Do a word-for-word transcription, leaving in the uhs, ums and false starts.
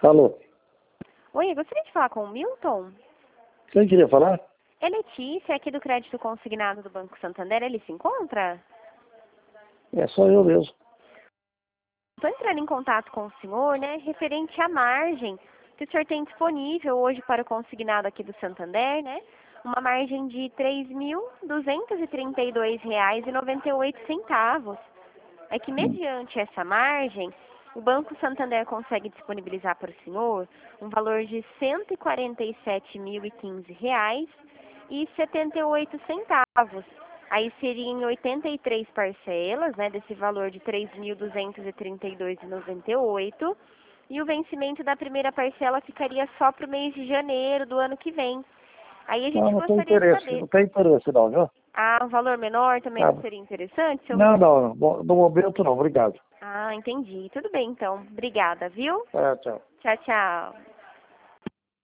Alô? Oi, eu gostaria de falar com o Milton. Quem queria falar? É Letícia, aqui do Crédito Consignado do Banco Santander. Ele se encontra? É só eu mesmo. Estou entrando em contato com o senhor, né, referente à margem que o senhor tem disponível hoje para o consignado aqui do Santander, né? Uma margem de três mil duzentos e trinta e dois reais e noventa e oito centavos. É que mediante essa margem, o Banco Santander consegue disponibilizar para o senhor um valor de cento e quarenta e sete mil e quinze reais e setenta e oito centavos. Aí seriam oitenta e três parcelas, né, desse valor de três mil duzentos e trinta e dois reais e noventa e oito centavos. E o vencimento da primeira parcela ficaria só para o mês de janeiro do ano que vem. Aí a Não, gente não tem gostaria de interesse. saber, Não tem interesse não, viu? ah, um valor menor também Tá. não seria interessante, seu Não, Milton? não, não. Bom, no momento não. Obrigado. Ah, entendi. Tudo bem, então. Obrigada, viu? É, tchau. Tchau, tchau.